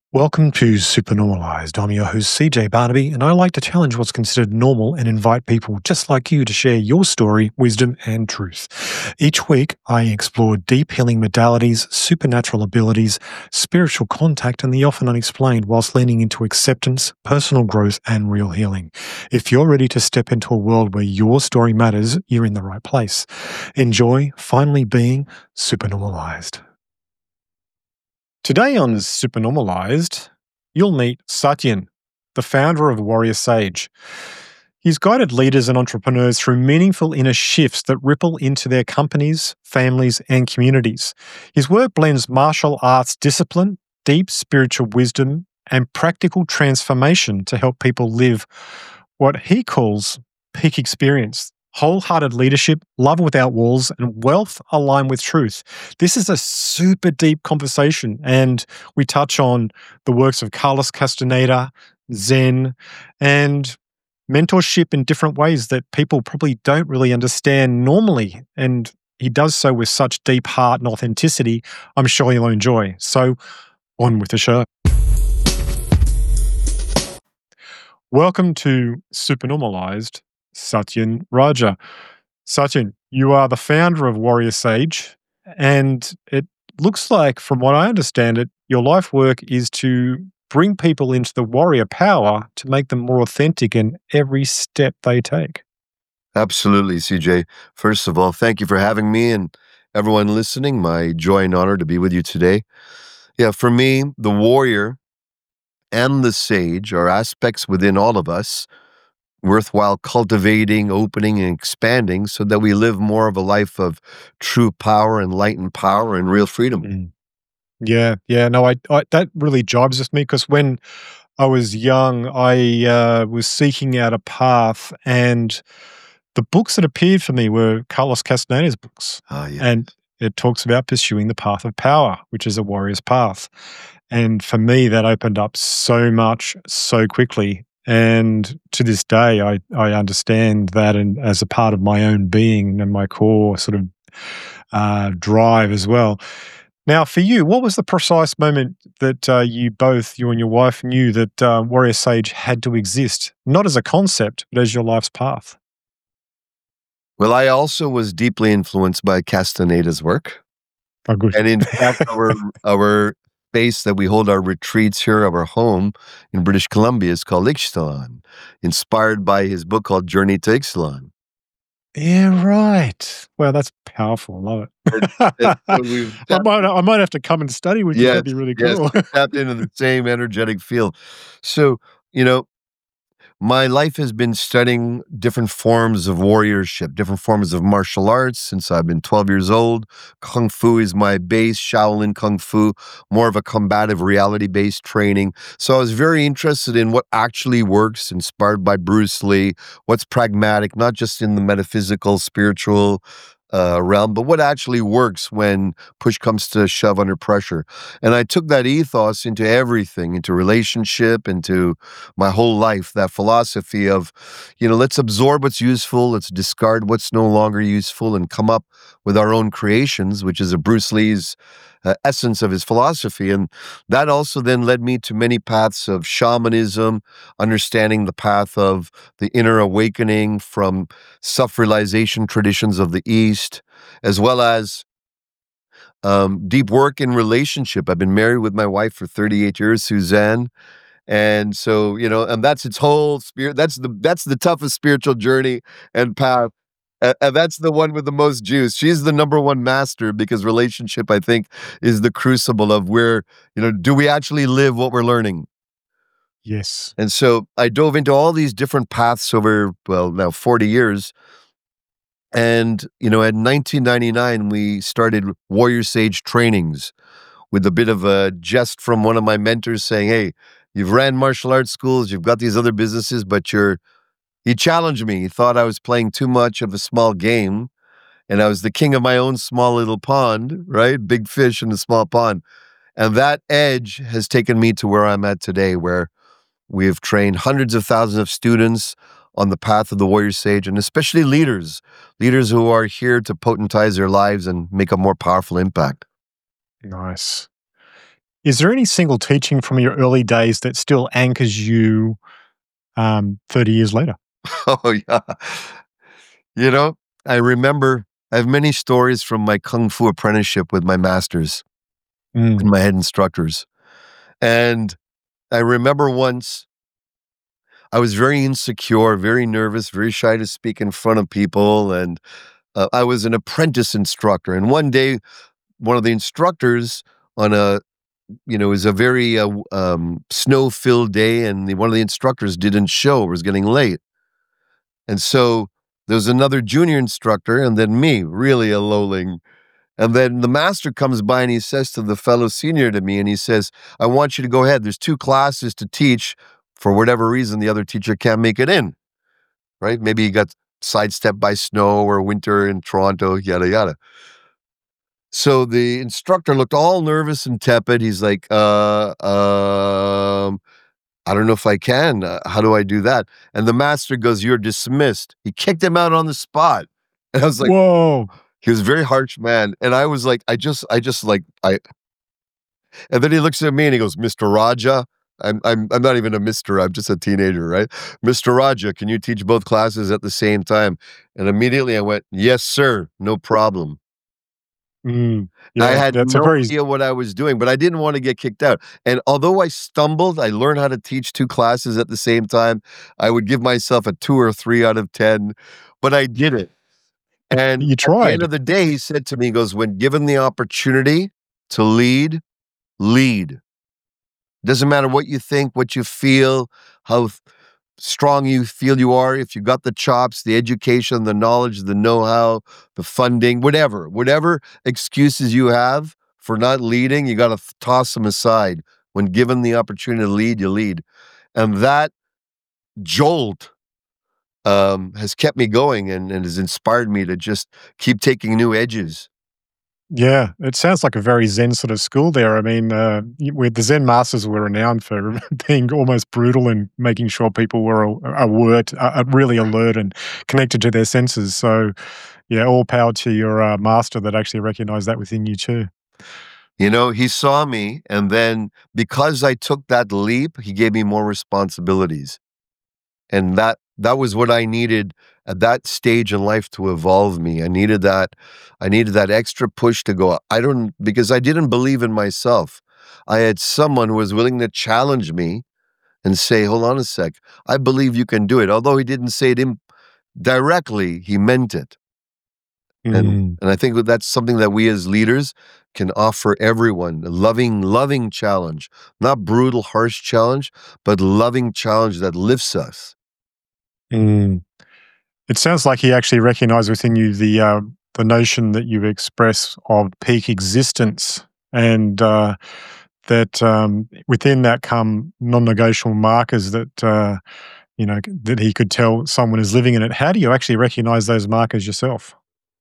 Welcome to Supernormalized. I'm your host, CJ Barnaby, and I like to challenge what's considered normal and invite people just like you to share your story, wisdom, and truth. Each week, I explore deep healing modalities, supernatural abilities, spiritual contact, and the often unexplained, whilst leaning into acceptance, personal growth, and real healing. If you're ready to step into a world where your story matters, you're in the right place. Enjoy finally being supernormalized. Today on Supernormalized, you'll meet Satyen, the founder of Warrior Sage. He's guided leaders and entrepreneurs through meaningful inner shifts that ripple into their companies, families, and communities. His work blends martial arts discipline, deep spiritual wisdom, and practical transformation to help people live what he calls peak experience. Wholehearted leadership, love without walls, and wealth aligned with truth. This is a super deep conversation, and we touch on the works of Carlos Castaneda, Zen, and mentorship in different ways that people probably don't really understand normally. And he does so with such deep heart and authenticity. I'm sure you'll enjoy. So, on with the show. Welcome to Supernormalized, Satyen Raja. Satyen, you are the founder of Warrior Sage, and it looks like, from what I understand it, your life work is to bring people into the warrior power to make them more authentic in every step they take. Absolutely, CJ. First of all, thank you for having me and everyone listening. My joy and honor to be with you today. Yeah, for me, the warrior and the sage are aspects within all of us worthwhile cultivating, opening, and expanding so that we live more of a life of true power, enlightened power, and real freedom. Yeah. No, I that really jibes with me because when I was young, I was seeking out a path, and the books that appeared for me were Carlos Castaneda's books, Yeah. and it talks about pursuing the path of power, which is a warrior's path. And for me, that opened up so much so quickly. And to this day, I understand that, and as a part of my own being and my core sort of drive as well. Now, for you, what was the precise moment that you and your wife, knew that Warrior Sage had to exist, not as a concept, but as your life's path? Well, I also was deeply influenced by Castaneda's work. Oh, good. And in fact, our space that we hold our retreats here of our home in British Columbia is called Ixtlan, inspired by his book called Journey to Ixtlan. Yeah, right. Well, that's powerful. I love it. So we've I might have to come and study with you. yes, That'd be really yes, cool. tapped into the same energetic field. So, you know, my life has been studying different forms of warriorship, different forms of martial arts since I've been 12 years old. Kung Fu is my base, Shaolin Kung Fu, more of a combative reality-based training. So I was very interested in what actually works, inspired by Bruce Lee, what's pragmatic, not just in the metaphysical, spiritual realm, but what actually works when push comes to shove under pressure. And I took that ethos into everything, into relationship, into my whole life, that philosophy of, let's absorb what's useful, let's discard what's no longer useful, and come up with our own creations, which is a Bruce Lee's essence of his philosophy. And that also then led me to many paths of shamanism, understanding the path of the inner awakening from self-realization traditions of the East, as well as deep work in relationship. I've been married with my wife for 38 years, Suzanne. And so, and that's its whole spirit. That's the toughest spiritual journey and path. And that's the one with the most juice. She's the number one master because relationship, I think, is the crucible of where, do we actually live what we're learning? Yes. And so I dove into all these different paths over, well, now 40 years. And, in 1999, we started Warrior Sage trainings with a bit of a jest from one of my mentors saying, hey, you've ran martial arts schools, you've got these other businesses, but he challenged me. He thought I was playing too much of a small game, and I was the king of my own small little pond, right? Big fish in a small pond. And that edge has taken me to where I'm at today, where we have trained hundreds of thousands of students on the path of the Warrior Sage, and especially leaders who are here to potentize their lives and make a more powerful impact. Nice. Is there any single teaching from your early days that still anchors you 30 years later? Oh, yeah. You know, I remember I have many stories from my kung fu apprenticeship with my masters Mm. and my head instructors. And I remember once I was very insecure, very nervous, very shy to speak in front of people. And I was an apprentice instructor. And one day, one of the instructors on it was a very snow-filled day, and one of the instructors didn't show, was getting late. And so there was another junior instructor, and then me, really a lowling. And then the master comes by and he says to the fellow senior to me, and he says, I want you to go ahead. There's 2 classes to teach. For whatever reason, the other teacher can't make it in, right? Maybe he got sidestepped by snow or winter in Toronto, yada, yada. So the instructor looked all nervous and tepid. He's like, I don't know if I can. How do I do that? And the master goes, you're dismissed. He kicked him out on the spot. And I was like, Whoa. he was a very harsh man. And I was like, and then he looks at me and he goes, Mr. Raja. I'm not even a Mr. I'm just a teenager, right? Mr. Raja, can you teach both classes at the same time? And immediately I went, yes, sir, no problem. Mm. I Yeah, had that's a no very idea what I was doing, but I didn't want to get kicked out. And although I stumbled, I learned how to teach 2 classes at the same time. I would give myself a 2 or 3 out of 10, but I did it. And you at the end tried. of the day, he said to me, he goes, when given the opportunity to lead, lead. Doesn't matter what you think, what you feel, how strong you feel you are, if you got the chops, the education, the knowledge, the know-how, the funding, whatever excuses you have for not leading, you got to toss them aside. When given the opportunity to lead, you lead. And that jolt has kept me going and has inspired me to just keep taking new edges. Yeah, it sounds like a very Zen sort of school there. I mean, with the Zen masters were renowned for being almost brutal and making sure people were really alert and connected to their senses. So, yeah, all power to your master that actually recognized that within you too. He saw me, and then because I took that leap, he gave me more responsibilities. And that was what I needed at that stage in life to evolve me. I needed that extra push to go. Because I didn't believe in myself. I had someone who was willing to challenge me and say, hold on a sec, I believe you can do it. Although he didn't say it directly, he meant it. And Mm. and I think that's something that we as leaders can offer everyone, a loving challenge, not brutal, harsh challenge, but loving challenge that lifts us. Mm. It sounds like he actually recognized within you the notion that you express of peak existence, and that within that come non-negotiable markers that that he could tell someone is living in it. How do you actually recognize those markers yourself?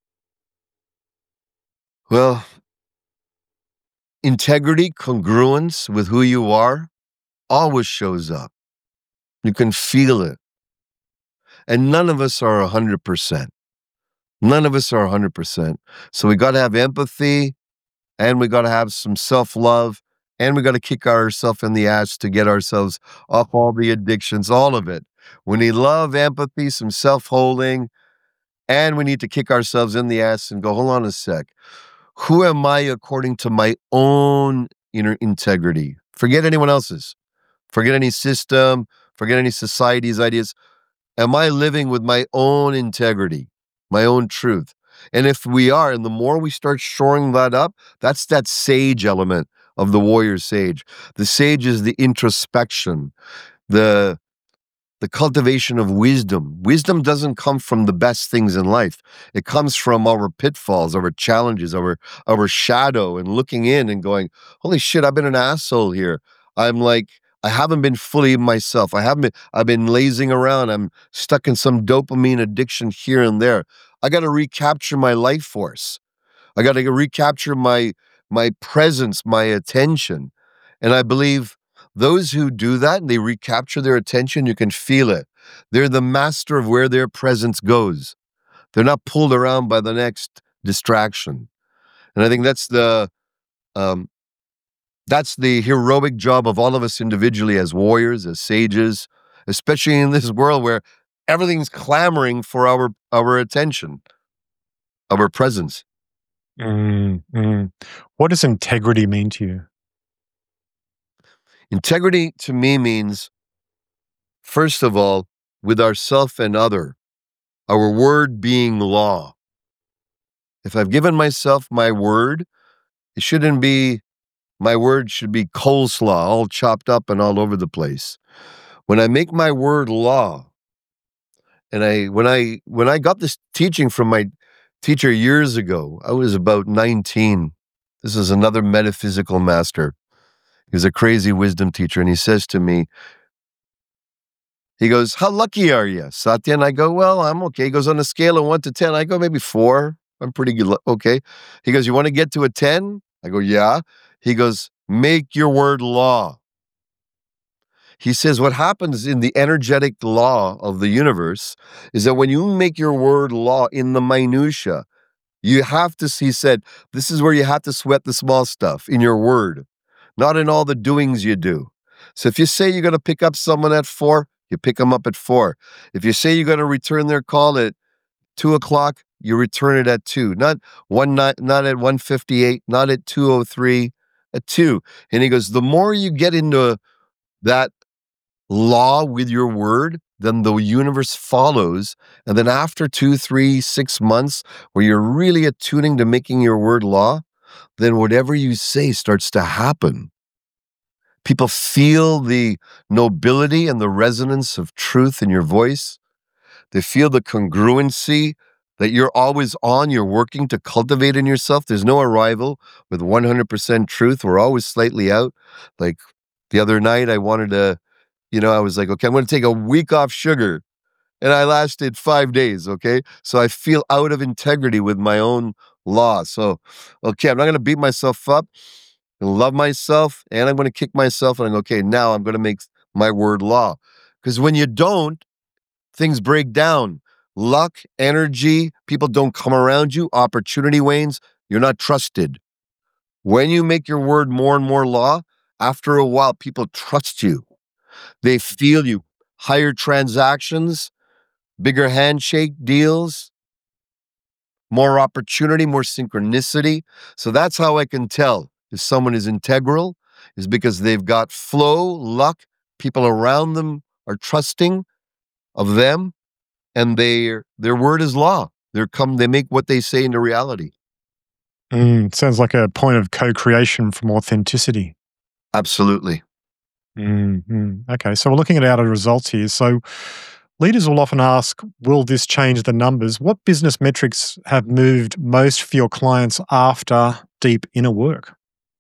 Well, integrity, congruence with who you are always shows up. You can feel it. And none of us are 100%. None of us are 100%. So we got to have empathy, and we got to have some self-love, and we got to kick ourselves in the ass to get ourselves off all the addictions, all of it. We need love, empathy, some self-holding, and we need to kick ourselves in the ass and go, hold on a sec. Who am I according to my own inner integrity? Forget anyone else's. Forget any system. Forget any society's ideas. Am I living with my own integrity, my own truth? And if we are, and the more we start shoring that up, that's that sage element of the warrior sage. The sage is the introspection, the the cultivation of wisdom. Wisdom doesn't come from the best things in life. It comes from our pitfalls, our challenges, our shadow, and looking in and going, holy shit, I've been an asshole here. I'm like, I haven't been fully myself. I've been lazing around. I'm stuck in some dopamine addiction here and there. I got to recapture my life force. I got to recapture my presence, my attention. And I believe those who do that, they recapture their attention, you can feel it. They're the master of where their presence goes. They're not pulled around by the next distraction. And I think that's um, That's the heroic job of all of us individually as warriors, as sages, especially in this world where everything's clamoring for our attention, our presence. Mm, mm. What does integrity mean to you? Integrity to me means, first of all, with ourself and other, our word being law. If I've given myself my word, it shouldn't be, my word should be coleslaw, all chopped up and all over the place. When I make my word law, and when I got this teaching from my teacher years ago, I was about 19. This is another metaphysical master. He was a crazy wisdom teacher, and he says to me, he goes, "How lucky are you, Satya?" And I go, "Well, I'm okay." He goes, "On a scale of 1 to 10, I go, maybe 4. I'm pretty good. Okay." He goes, "You want to get to a 10? I go, "Yeah." He goes, "Make your word law." He says, what happens in the energetic law of the universe is that when you make your word law in the minutia, you have to, he said, this is where you have to sweat the small stuff in your word, not in all the doings you do. So if you say you're going to pick up someone at 4, you pick them up at 4. If you say you're going to return their call at 2 o'clock, you return it at 2, not at 1:58, not at 2:03, at 2. And he goes, the more you get into that law with your word, then the universe follows. And then after 2, 3, 6 months, where you're really attuning to making your word law, then whatever you say starts to happen. People feel the nobility and the resonance of truth in your voice. They feel the congruency that you're always on, you're working to cultivate in yourself. There's no arrival with 100% truth. We're always slightly out. Like the other night, I wanted to, I was like, okay, I'm going to take a week off sugar. And I lasted 5 days, okay? So I feel out of integrity with my own law. So, okay, I'm not going to beat myself up. I'm going to love myself, and I'm going to kick myself. And I'm okay, now I'm going to make my word law. Because when you don't, things break down. Luck, energy, people don't come around you, opportunity wanes, you're not trusted. When you make your word more and more law, after a while, people trust you. They feel you. Higher transactions, bigger handshake deals, more opportunity, more synchronicity. So that's how I can tell if someone is integral, is because they've got flow, luck, people around them are trusting of them, and their word is law. They make what they say into reality. Sounds like a point of co-creation from authenticity. Absolutely. Okay, so we're looking at our results here. So leaders will often ask, will this change the numbers? What business metrics have moved most for your clients after deep inner work?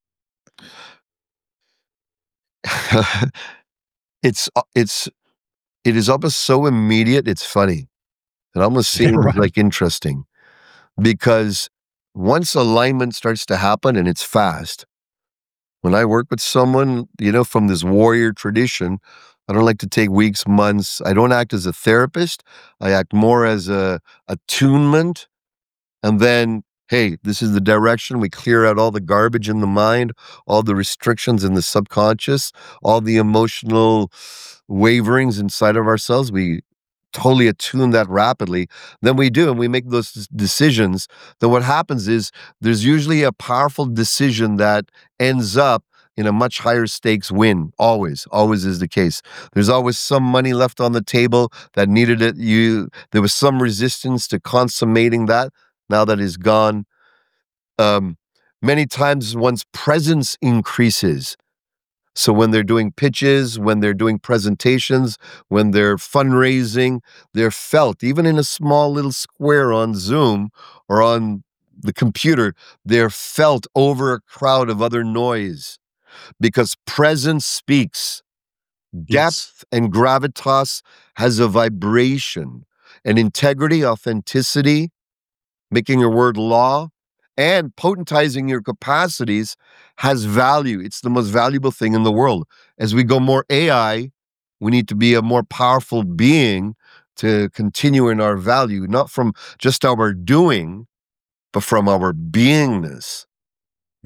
It is almost so immediate, it's funny. It almost Yeah, seems right. like interesting because once alignment starts to happen and it's fast, when I work with someone, from this warrior tradition, I don't like to take weeks, months. I don't act as a therapist. I act more as a attunement. And then, hey, this is the direction. We clear out all the garbage in the mind, all the restrictions in the subconscious, all the emotional waverings inside of ourselves. We totally attune that rapidly. Then we do, and we make those decisions. Then what happens is there's usually a powerful decision that ends up in a much higher stakes win. Always is the case. There's always some money left on the table that needed it. There was some resistance to consummating that. Now that is gone. Many times one's presence increases. So when they're doing pitches, when they're doing presentations, when they're fundraising, they're felt, even in a small little square on Zoom or on the computer, they're felt over a crowd of other noise because presence speaks. Yes. Depth and gravitas has a vibration, and integrity, authenticity, making your word law, and potentizing your capacities has value. It's the most valuable thing in the world. As we go more AI, we need to be a more powerful being to continue in our value, not from just our doing, but from our beingness.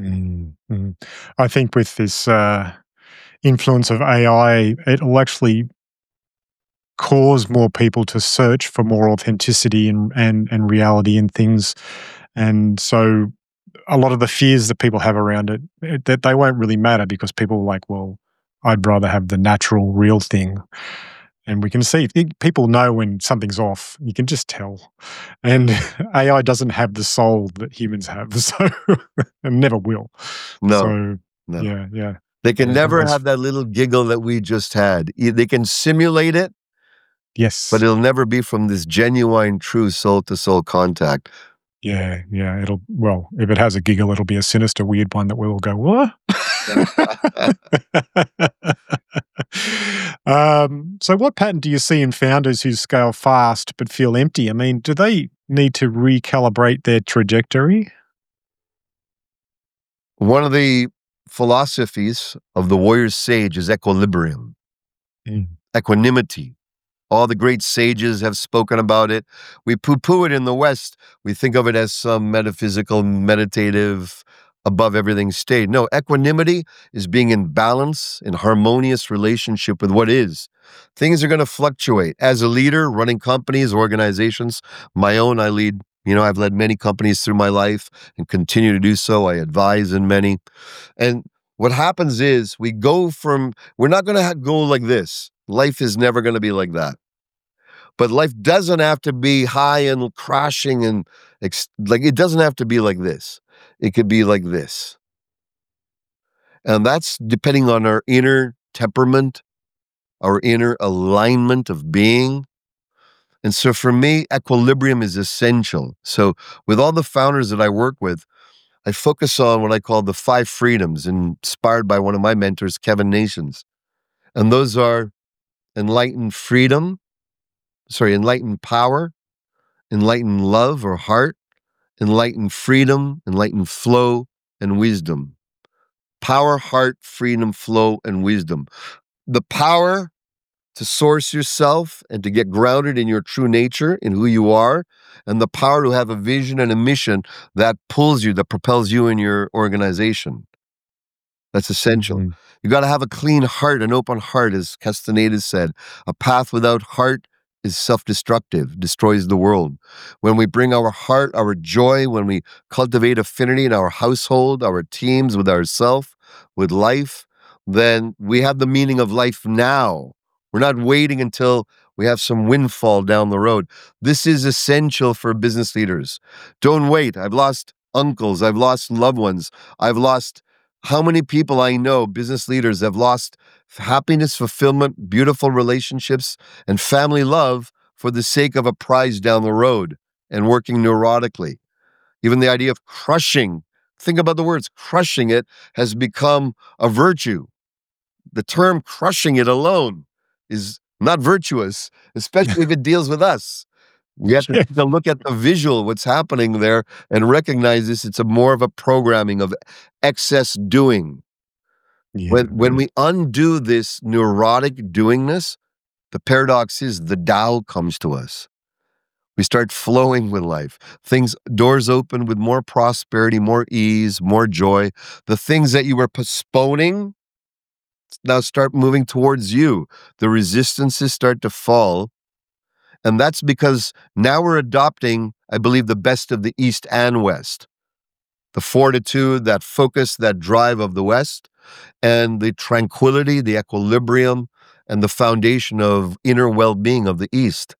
Mm, mm. I think with this influence of AI, it'll actually cause more people to search for more authenticity and reality in things. And so a lot of the fears that people have around it, that they won't really matter because people are like, well, I'd rather have the natural, real thing. And we can see people know when something's off. You can just tell. And AI doesn't have the soul that humans have, so and never will. No, So no. yeah, yeah, They can yeah. never have that little giggle that we just had. They can simulate it, but Yes, it'll never be from this genuine, true soul to soul contact. yeah, yeah. If it has a giggle, it'll be a sinister, weird one that we'll all go, what? So, what pattern do you see in founders who scale fast but feel empty? I mean, do they need to recalibrate their trajectory? One of the philosophies of the warrior sage is equilibrium, Mm, equanimity. All the great sages have spoken about it. We poo-poo it in the West. We think of it as some metaphysical, meditative, above everything state. No, equanimity is being in balance, in harmonious relationship with what is. Things are going to fluctuate. As a leader, running companies, organizations, my own, I've led many companies through my life and continue to do so. I advise in many. And what happens is we're not going to go like this. Life is never going to be like that. But life doesn't have to be high and crashing and like it doesn't have to be like this. It could be like this. And that's depending on our inner temperament, our inner alignment of being. And so for me, equilibrium is essential. So with all the founders that I work with, I focus on what I call the 5 freedoms, inspired by one of my mentors, Kevin Nations. And those are enlightened freedom, enlightened power, enlightened love or heart, enlightened freedom, enlightened flow, and wisdom. Power, heart, freedom, flow, and wisdom. The power to source yourself and to get grounded in your true nature, in who you are, and the power to have a vision and a mission that pulls you, that propels you in your organization. That's essential. mhm, You got to have a clean heart, an open heart, as Castaneda said. A path without heart is self-destructive, destroys the world. When we bring our heart, our joy, when we cultivate affinity in our household, our teams, with ourself, with life, then we have the meaning of life now. We're not waiting until we have some windfall down the road. This is essential for business leaders. Don't wait. I've lost uncles. I've lost loved ones. I've lost how many people I know, business leaders, have lost happiness, fulfillment, beautiful relationships, and family love for the sake of a prize down the road and working neurotically. Even the idea of crushing, think about the words, crushing it has become a virtue. The term crushing it alone is not virtuous, especially if it deals with us. We have to yeah, take a look at the visual, what's happening there, and recognize this. It's more of a programming of excess doing. yeah, When we undo this neurotic doingness, the paradox is the Tao comes to us. We start flowing with life. Doors open with more prosperity, more ease, more joy. The things that you were postponing now start moving towards you. The resistances start to fall. And that's because now we're adopting, I believe, the best of the East and West. The fortitude, that focus, that drive of the West, and the tranquility, the equilibrium, and the foundation of inner well-being of the East.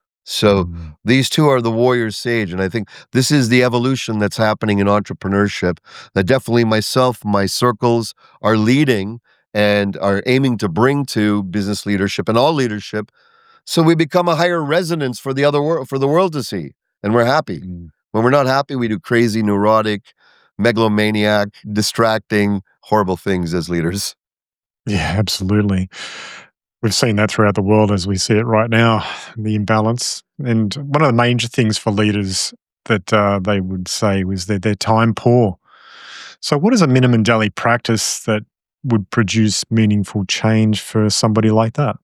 So mm, these two are the warrior sage. And I think this is the evolution that's happening in entrepreneurship that definitely myself, my circles are leading and are aiming to bring to business leadership and all leadership. So we become a higher resonance for the other world, for the world to see. And we're happy. mm. When we're not happy, we do crazy, neurotic, megalomaniac, distracting, horrible things as leaders. Yeah, absolutely. We've seen that throughout the world as we see it right now, the imbalance. And one of the major things for leaders that they would say was that they're time poor. So, what is a minimum daily practice that would produce meaningful change for somebody like that?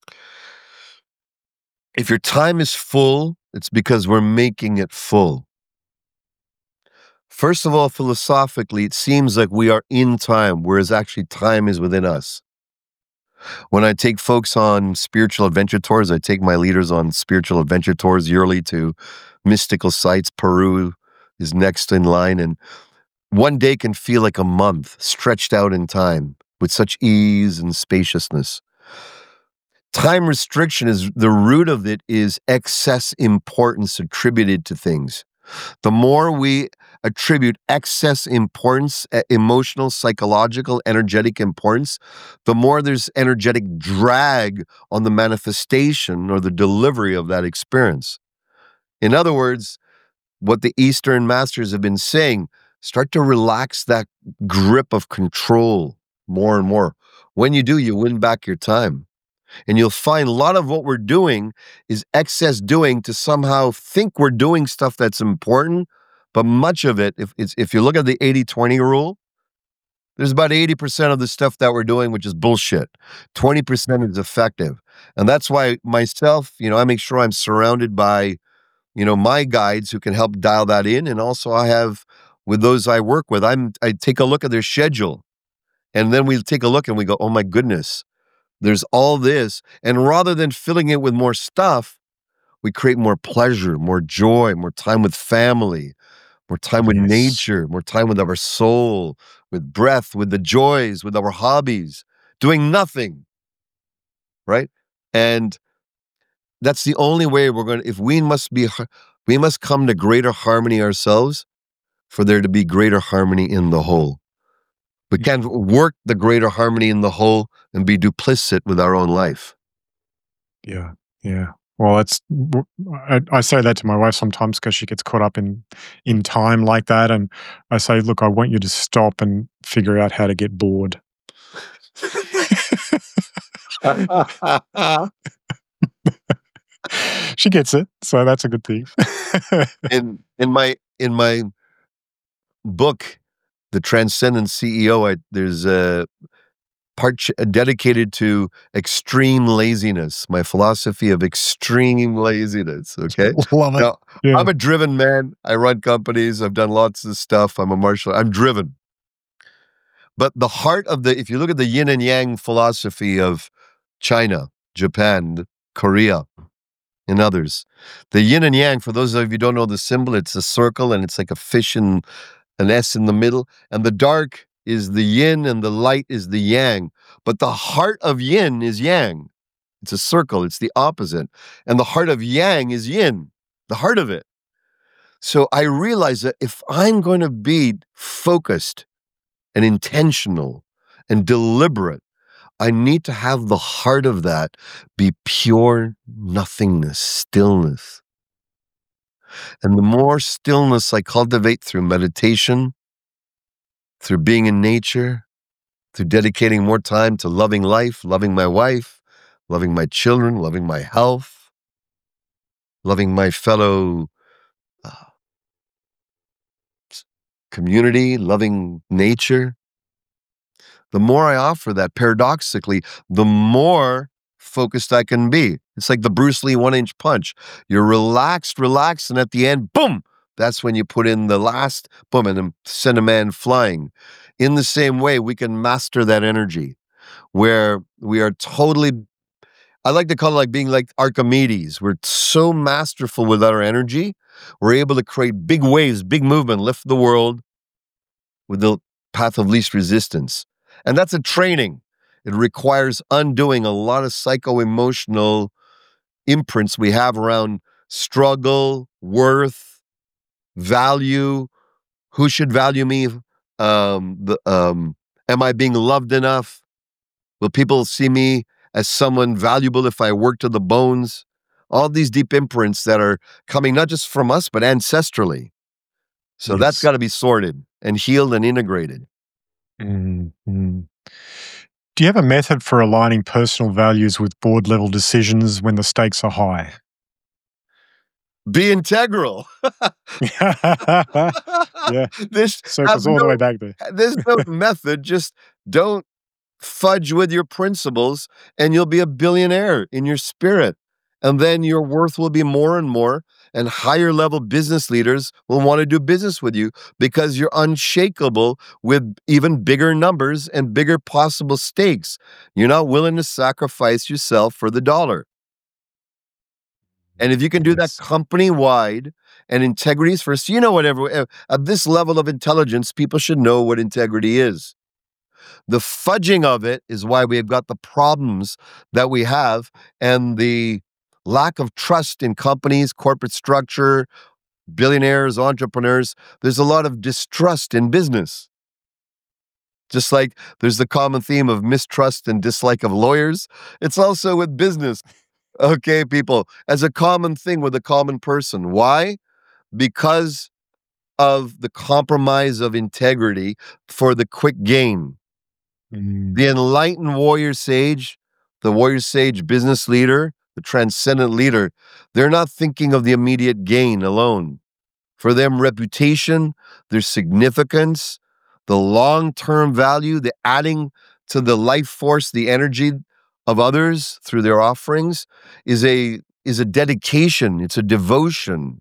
If your time is full, it's because we're making it full. First of all, philosophically, it seems like we are in time, whereas actually time is within us. When I take folks on spiritual adventure tours, I take my leaders on spiritual adventure tours yearly to mystical sites. Peru is next in line, and one day can feel like a month stretched out in time with such ease and spaciousness. Time restriction is the root of it is excess importance attributed to things. The more we attribute excess importance, emotional, psychological, energetic importance, the more there's energetic drag on the manifestation or the delivery of that experience. In other words, what the Eastern masters have been saying, start to relax that grip of control more and more. When you do, you win back your time. And you'll find a lot of what we're doing is excess doing to somehow think we're doing stuff that's important. But much of it, if you look at the 80-20 rule, there's about 80% of the stuff that we're doing, which is bullshit. 20% is effective. And that's why myself, I make sure I'm surrounded by, my guides who can help dial that in. And also I have, with those I work with, I take a look at their schedule. And then we take a look and we go, oh my goodness, there's all this. And rather than filling it with more stuff, we create more pleasure, more joy, more time with family, more time with Yes. nature, more time with our soul, with breath, with the joys, with our hobbies, doing nothing, right? And that's the only way we're going to, if we must come to greater harmony ourselves for there to be greater harmony in the whole. We can't work the greater harmony in the whole and be duplicit with our own life. Yeah. Well, I say that to my wife sometimes because she gets caught up in time like that, and I say, look, I want you to stop and figure out how to get bored. She gets it, so that's a good thing. in my book, The Transcendent CEO, there's a part dedicated to extreme laziness, my philosophy of extreme laziness, okay? Love it. Now, Yeah. I'm a driven man. I run companies. I've done lots of stuff. I'm a martial. I'm driven. But the heart of if you look at the yin and yang philosophy of China, Japan, Korea, and others, the yin and yang, for those of you who don't know the symbol, it's a circle and it's like a fish and an S in the middle. And the dark is the yin and the light is the yang. But the heart of yin is yang. It's a circle. It's the opposite. And the heart of yang is yin, the heart of it. So I realize that if I'm going to be focused and intentional and deliberate, I need to have the heart of that be pure nothingness, stillness. And the more stillness I cultivate through meditation, through being in nature, through dedicating more time to loving life, loving my wife, loving my children, loving my health, loving my fellow community, loving nature, the more I offer that, paradoxically, the more focused I can be. It's like the Bruce Lee 1-inch punch. You're relaxed, and at the end, boom, that's when you put in the last boom and then send a man flying. In the same way, we can master that energy where we are totally, I like to call it like being like Archimedes. We're so masterful with our energy. We're able to create big waves, big movement, lift the world with the path of least resistance. And that's a training. It requires undoing a lot of psycho-emotional imprints we have around struggle, worth, value, who should value me, am I being loved enough? Will people see me as someone valuable if I work to the bones? All these deep imprints that are coming not just from us, but ancestrally. So that's got to be sorted and healed and integrated. Mm-hmm. Do you have a method for aligning personal values with board-level decisions when the stakes are high? Be integral. Yeah. Circles all the way back there. There's no method. Just don't fudge with your principles and you'll be a billionaire in your spirit. And then your worth will be more and more. and higher level business leaders will want to do business with you because you're unshakable with even bigger numbers and bigger possible stakes. You're not willing to sacrifice yourself for the dollar. And if you can do that Yes. company wide, and integrity is first, whatever, at this level of intelligence, people should know what integrity is. The fudging of it is why we have got the problems that we have, and the lack of trust in companies, corporate structure, billionaires, entrepreneurs. There's a lot of distrust in business. Just like there's the common theme of mistrust and dislike of lawyers, it's also with business. Okay, people, as a common thing with a common person. Why? Because of the compromise of integrity for the quick gain. The enlightened warrior sage, the warrior sage business leader, the transcendent leader, they're not thinking of the immediate gain alone. For them, reputation, their significance, the long-term value, the adding to the life force, the energy of others through their offerings is a dedication, it's a devotion.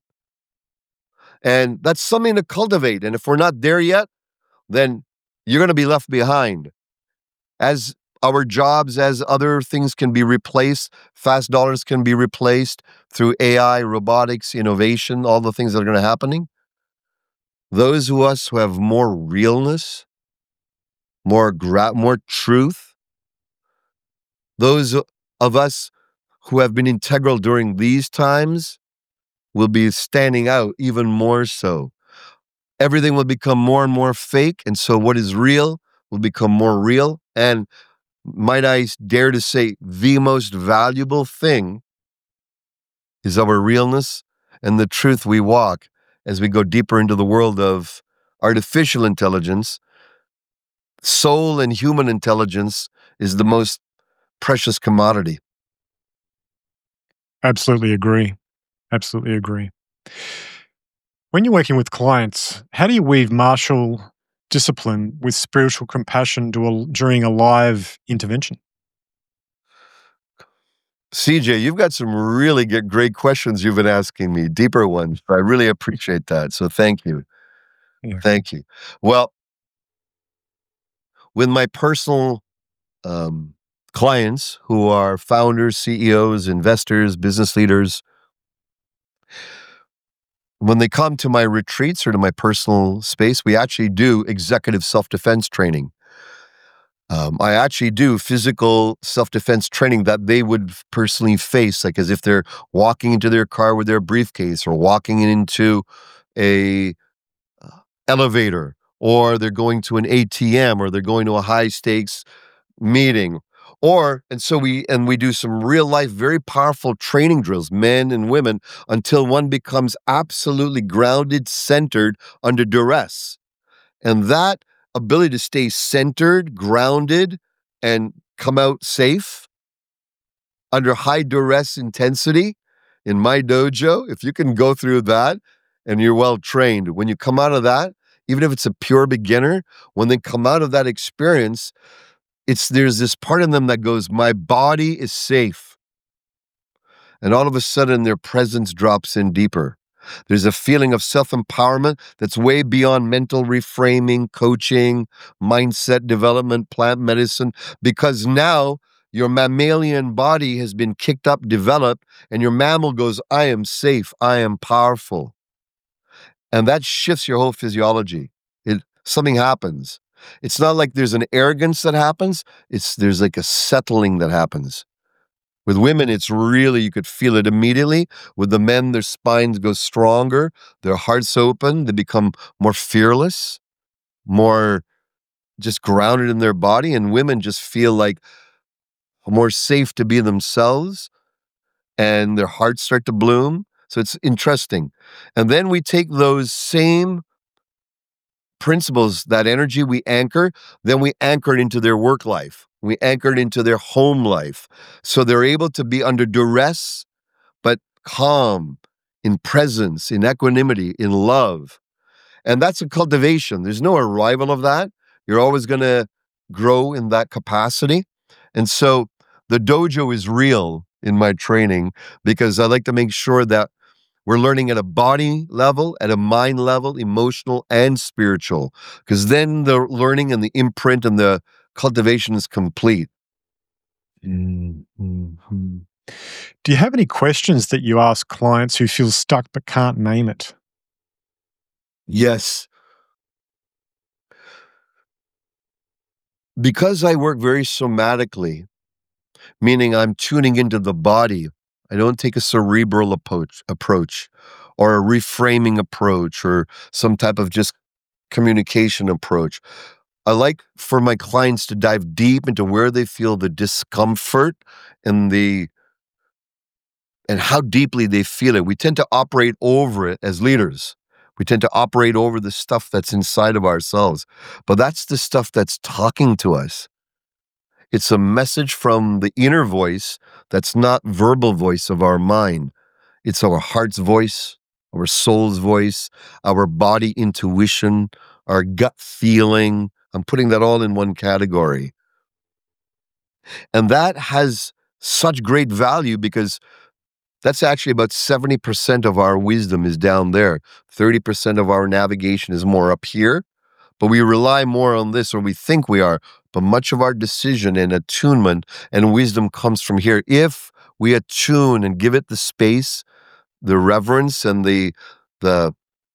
And that's something to cultivate. And if we're not there yet, then you're going to be left behind. As our jobs, as other things can be replaced, fast dollars can be replaced through AI, robotics, innovation, all the things that are going to happening. Those of us who have more realness, more truth, those of us who have been integral during these times will be standing out even more so. Everything will become more and more fake, and so what is real will become more real. And might I dare to say, the most valuable thing is our realness and the truth we walk as we go deeper into the world of artificial intelligence. Soul and human intelligence is the most precious commodity. Absolutely agree. Absolutely agree. When you're working with clients, how do you weave martial discipline with spiritual compassion during a live intervention? CJ, you've got some really great questions you've been asking me, deeper ones. I really appreciate that. So thank you. Yeah. Thank you. Well, with my personal clients who are founders, CEOs, investors, business leaders, when they come to my retreats or to my personal space, we actually do executive self-defense training. I actually do physical self-defense training that they would personally face, like as if they're walking into their car with their briefcase or walking into a elevator, or they're going to an ATM, or they're going to a high-stakes meeting. We do some real life, very powerful training drills, men and women, until one becomes absolutely grounded, centered under duress. And that ability to stay centered, grounded, and come out safe under high duress intensity in my dojo, if you can go through that and you're well trained, when you come out of that, even if it's a pure beginner, when they come out of that experience, there's this part in them that goes, my body is safe. And all of a sudden, their presence drops in deeper. There's a feeling of self-empowerment that's way beyond mental reframing, coaching, mindset development, plant medicine, because now your mammalian body has been kicked up, developed, and your mammal goes, I am safe, I am powerful. And that shifts your whole physiology. Something happens. It's not like there's an arrogance that happens. There's like a settling that happens. With women, it's really, you could feel it immediately. With the men, their spines go stronger, their hearts open, they become more fearless, more just grounded in their body. And women just feel like more safe to be themselves, and their hearts start to bloom. So it's interesting. And then we take those same principles, that energy we anchor, then we anchor it into their work life. We anchor it into their home life. So they're able to be under duress, but calm, in presence, in equanimity, in love. And that's a cultivation. There's no arrival of that. You're always going to grow in that capacity. And so the dojo is real in my training, because I like to make sure that We're learning at a body level, at a mind level, emotional and spiritual, because then the learning and the imprint and the cultivation is complete. Mhm. Do you have any questions that you ask clients who feel stuck but can't name it? Yes. Because I work very somatically, meaning I'm tuning into the body. I don't take a cerebral approach or a reframing approach or some type of just communication approach. I like for my clients to dive deep into where they feel the discomfort and how deeply they feel it. We tend to operate over it as leaders. We tend to operate over the stuff that's inside of ourselves. But that's the stuff that's talking to us. It's a message from the inner voice that's not verbal voice of our mind. It's our heart's voice, our soul's voice, our body intuition, our gut feeling. I'm putting that all in one category. And that has such great value because that's actually about 70% of our wisdom is down there. 30% of our navigation is more up here. But we rely more on this, or we think we are. But much of our decision and attunement and wisdom comes from here. If we attune and give it the space, the reverence, and the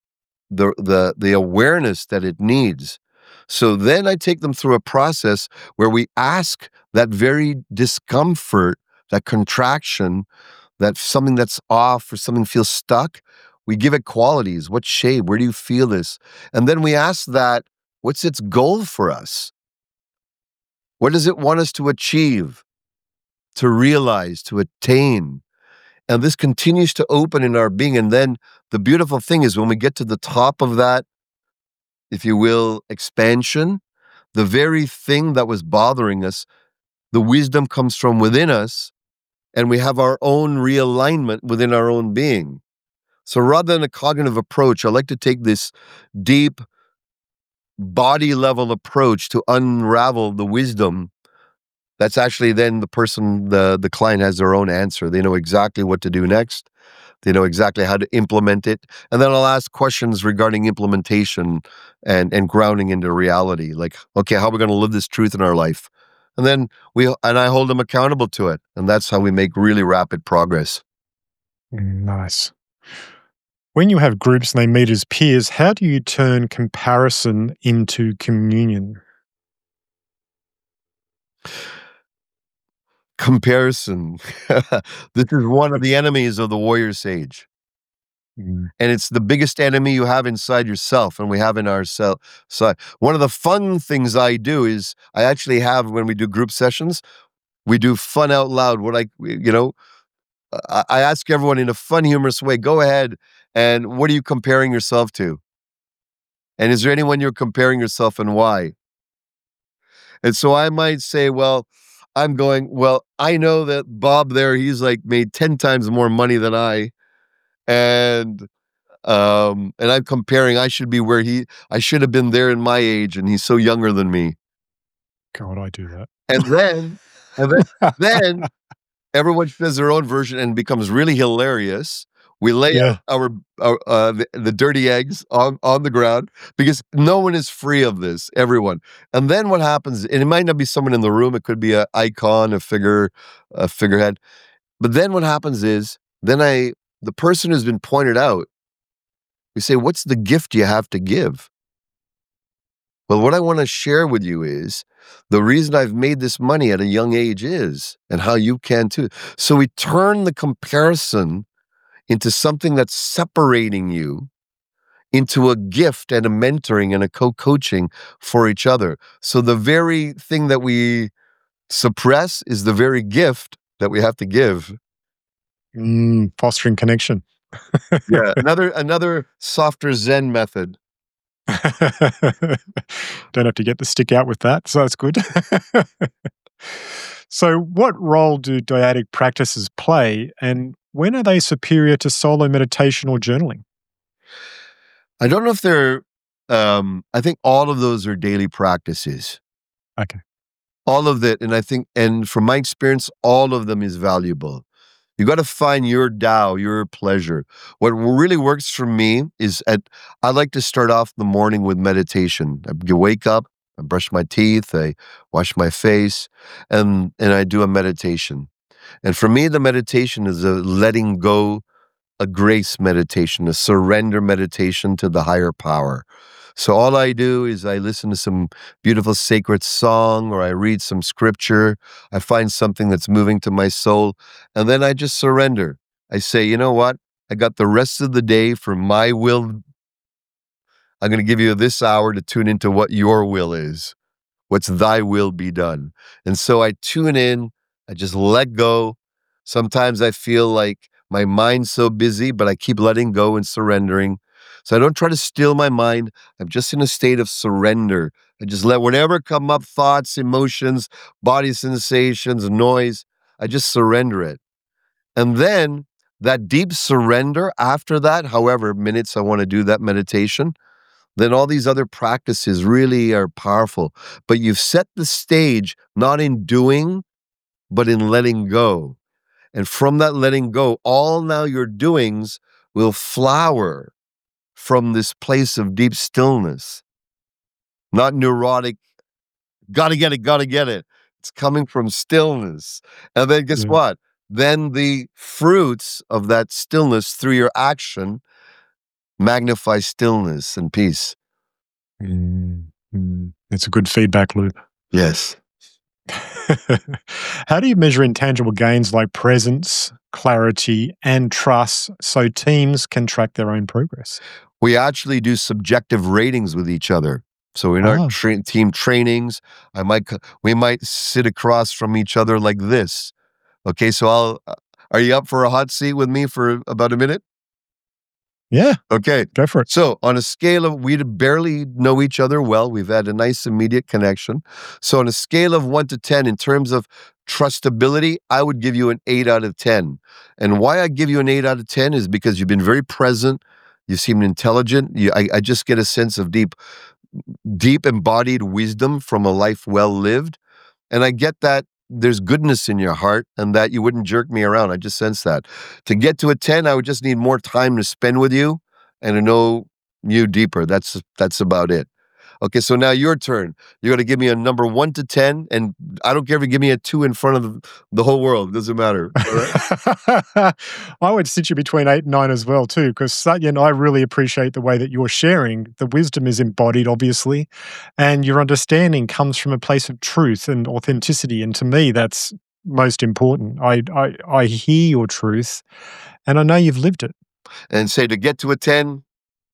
awareness that it needs. So then I take them through a process where we ask that very discomfort, that contraction, that something that's off or something feels stuck. We give it qualities. What shape? Where do you feel this? And then we ask that, what's its goal for us? What does it want us to achieve, to realize, to attain? And this continues to open in our being. And then the beautiful thing is when we get to the top of that, if you will, expansion, the very thing that was bothering us, the wisdom comes from within us, and we have our own realignment within our own being. So rather than a cognitive approach, I like to take this deep body level approach to unravel the wisdom. That's actually then the client has their own answer. They know exactly what to do next. They know exactly how to implement it. And then I'll ask questions regarding implementation and grounding into reality. Like, okay, how are we going to live this truth in our life? And then I hold them accountable to it. And that's how we make really rapid progress. Nice. When you have groups and they meet as peers, how do you turn comparison into communion? Comparison. This is one of the enemies of the warrior sage. Mm. And it's the biggest enemy you have inside yourself and we have in ourselves. So one of the fun things I do is I actually have, when we do group sessions, we do fun out loud. I ask everyone in a fun, humorous way, go ahead and what are you comparing yourself to? And is there anyone you're comparing yourself and why? And so I might say, well, I know that Bob there, he's like made 10 times more money than I. And I'm comparing, I should have been there in my age and he's so younger than me. God, I do that. And then, then everyone says their own version and it becomes really hilarious. We lay Yeah. out the dirty eggs on the ground because no one is free of this, everyone. And then what happens, and it might not be someone in the room, it could be an icon, a figurehead. But then what happens is, the person who's been pointed out, we say, what's the gift you have to give? Well, what I want to share with you is the reason I've made this money at a young age is, and how you can too. So we turn the comparison into something that's separating you into a gift and a mentoring and a co-coaching for each other. So the very thing that we suppress is the very gift that we have to give. Fostering connection. Yeah, another softer Zen method. Don't have to get the stick out with that, so that's good. So, what role do dyadic practices play, and when are they superior to solo meditation or journaling? I don't know if they're, I think all of those are daily practices. Okay. All of that, and I think, and from my experience, all of them is valuable. You got to find your Tao, your pleasure. What really works for me is I like to start off the morning with meditation. You wake up, I brush my teeth, I wash my face, and I do a meditation. And for me, the meditation is a letting go, a grace meditation, a surrender meditation to the higher power. So all I do is I listen to some beautiful sacred song, or I read some scripture. I find something that's moving to my soul, and then I just surrender. I say, you know what? I got the rest of the day for my will. I'm going to give you this hour to tune into what your will is. What's thy will be done? And so I tune in, I just let go. Sometimes I feel like my mind's so busy, but I keep letting go and surrendering. So I don't try to still my mind. I'm just in a state of surrender. I just let whatever come up, thoughts, emotions, body sensations, noise, I just surrender it. And then that deep surrender after that, however minutes I want to do that meditation, then all these other practices really are powerful. But you've set the stage not in doing, but in letting go. And from that letting go, all now your doings will flower from this place of deep stillness, not neurotic, gotta get it, gotta get it. It's coming from stillness. And then guess Yeah. what? Then the fruits of that stillness through your action magnify stillness and peace. It's a good feedback loop. Yes. How do you measure intangible gains like presence, clarity, and trust so teams can track their own progress? We actually do subjective ratings with each other. So in our Ah, team trainings, we might sit across from each other like this. Okay, so are you up for a hot seat with me for about a minute? yeah, Okay. go for it. So on a scale of, we barely know each other well, we've had a nice immediate connection. So on a scale of 1 to 10, in terms of trustability, I would give you an 8 out of 10. And why I give you an 8 out of 10 is because you've been very present. You seem intelligent. I just get a sense of deep embodied wisdom from a life well lived. And I get that there's goodness in your heart and that you wouldn't jerk me around. I just sense that. To get to a 10, I would just need more time to spend with you and to know you deeper. That's about it. Okay, so now your turn. You got to give me a number 1 to 10, and I don't care if you give me a 2 in front of the whole world. It doesn't matter. All right? I would sit you between 8 and 9 as well too, because Satyan, I really appreciate the way that you're sharing. The wisdom is embodied, obviously, and your understanding comes from a place of truth and authenticity. And to me, that's most important. I hear your truth, and I know you've lived it. And say to get to a 10.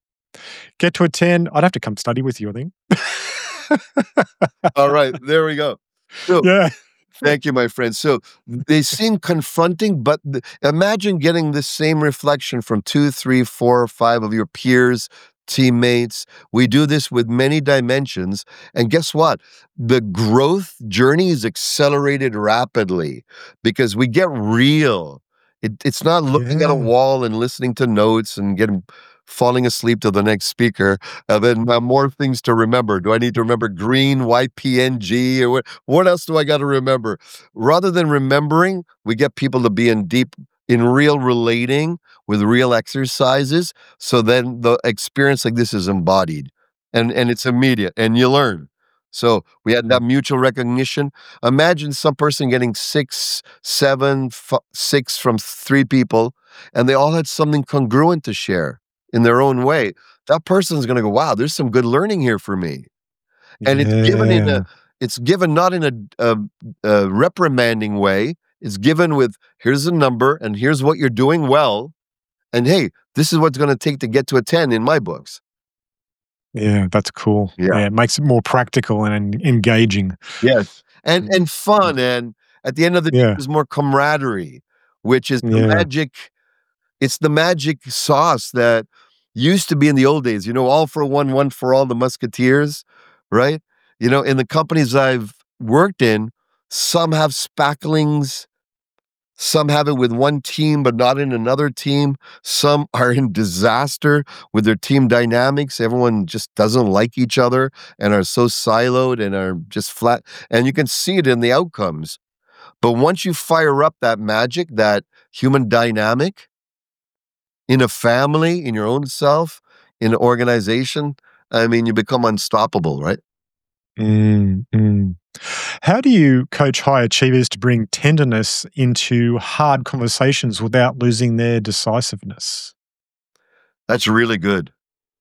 Get to a 10, I'd have to come study with you, I think. All right, there we go. So, Yeah. thank you, my friend. So they seem confronting, but imagine getting the same reflection from 2, 3, 4, or 5 of your peers, teammates. We do this with many dimensions. And guess what? The growth journey is accelerated rapidly because we get real. It's not looking at a Yeah. wall and listening to notes and falling asleep to the next speaker. And then more things to remember. Do I need to remember green, YPNG, or what else do I got to remember? Rather than remembering, we get people to be in real relating with real exercises. So then the experience like this is embodied and it's immediate and you learn. So we had that mutual recognition. Imagine some person getting 6, 7, 6 from 3 people, and they all had something congruent to share in their own way. That person's going to go, wow, there's some good learning here for me. And Yeah. it's given not in a reprimanding way. It's given with, here's a number and here's what you're doing well. And hey, this is what's going to take to get to a 10 in my books. Yeah, that's cool. Yeah. Yeah, it makes it more practical and engaging. Yes. And fun. And at the end of the day, Yeah. there's more camaraderie, which is the Yeah. magic. It's the magic sauce that used to be in the old days, all for one, one for all, the Musketeers, right? In the companies I've worked in, some have spacklings, some have it with one team, but not in another team. Some are in disaster with their team dynamics. Everyone just doesn't like each other and are so siloed and are just flat. And you can see it in the outcomes. But once you fire up that magic, that human dynamic in a family, in your own self, in an organization, I mean, you become unstoppable, right? Mm, mm. How do you coach high achievers to bring tenderness into hard conversations without losing their decisiveness? That's really good.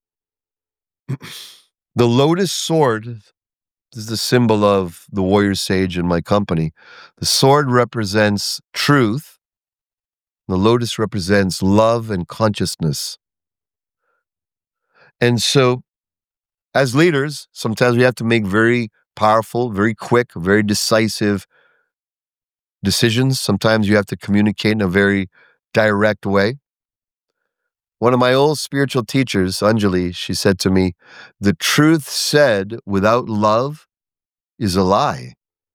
The lotus sword is the symbol of the warrior sage in my company. The sword represents truth. The lotus represents love and consciousness. And so, as leaders, sometimes we have to make very powerful, very quick, very decisive decisions. Sometimes you have to communicate in a very direct way. One of my old spiritual teachers, Anjali, she said to me, "The truth said without love is a lie."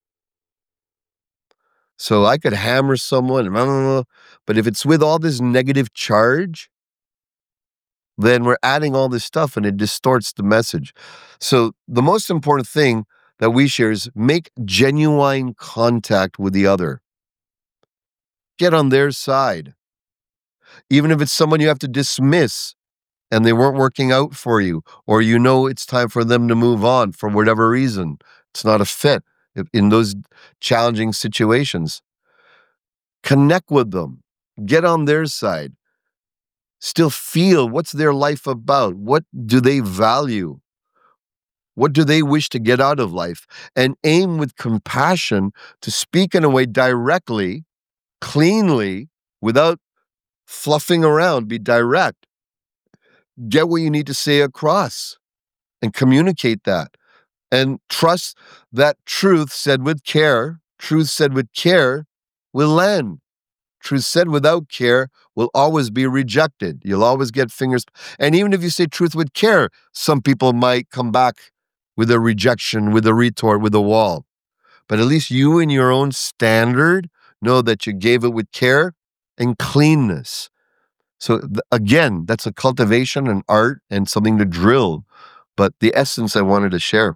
So I could hammer someone, blah, blah, blah, but if it's with all this negative charge, then we're adding all this stuff and it distorts the message. So the most important thing that we share is make genuine contact with the other. Get on their side. Even if it's someone you have to dismiss and they weren't working out for you, or you know it's time for them to move on for whatever reason, it's not a fit in those challenging situations. Connect with them. Get on their side. Still feel what's their life about? What do they value? What do they wish to get out of life? And aim with compassion to speak in a way directly, cleanly, without fluffing around. Be direct. Get what you need to say across and communicate that. And trust that truth said with care, will land. Truth said without care will always be rejected. You'll always get fingers. And even if you say truth with care, some people might come back with a rejection, with a retort, with a wall. But at least you in your own standard know that you gave it with care and cleanness. So again, that's a cultivation, an art, and something to drill. But the essence I wanted to share.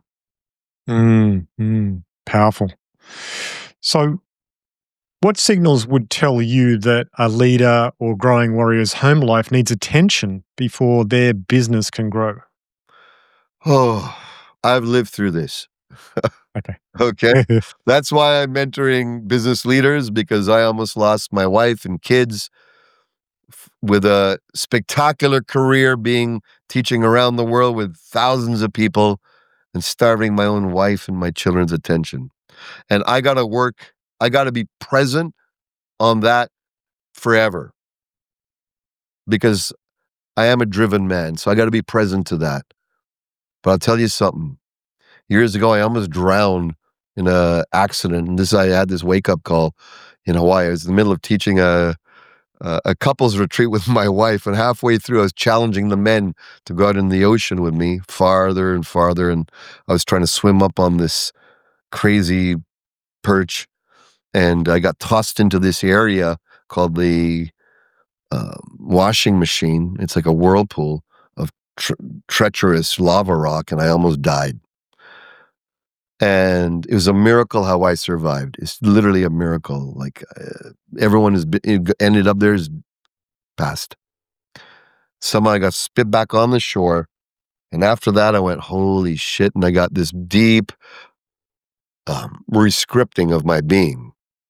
Powerful. So, what signals would tell you that a leader or growing warrior's home life needs attention before their business can grow? Oh, I've lived through this. Okay. Okay. That's why I'm mentoring business leaders, because I almost lost my wife and kids with a spectacular career teaching around the world with thousands of people and starving my own wife and my children's attention. And I got to be present on that forever, because I am a driven man. So I got to be present to that. But I'll tell you something. Years ago, I almost drowned in a accident. And I had this wake up call in Hawaii. I was in the middle of teaching a couples retreat with my wife, and halfway through, I was challenging the men to go out in the ocean with me farther and farther. And I was trying to swim up on this crazy perch, and I got tossed into this area called the washing machine. It's like a whirlpool of treacherous lava rock, and I almost died. And it was a miracle how I survived. It's literally a miracle. Like everyone ended up there is passed. Somehow I got spit back on the shore, and after that I went, holy shit! And I got this deep rescripting of my being.